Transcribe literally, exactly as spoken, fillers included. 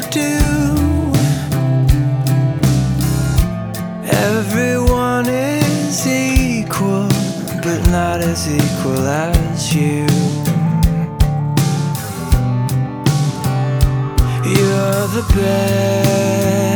do. Everyone is equal, but not as equal as you. You're the best.